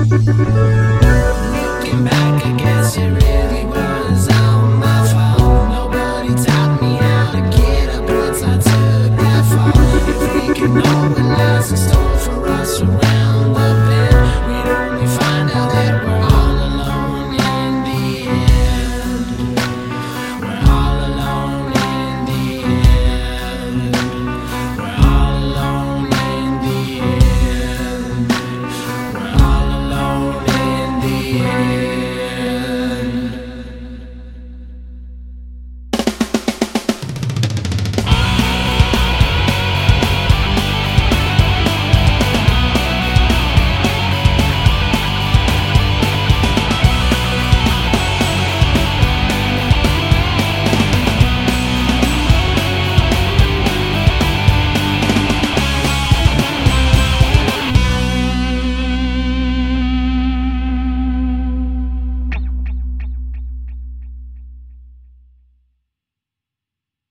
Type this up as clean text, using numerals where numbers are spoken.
Looking back, I guess it really was all my fault. Nobody taught me how to get up once I took that fall. If we can know what lies in store for us around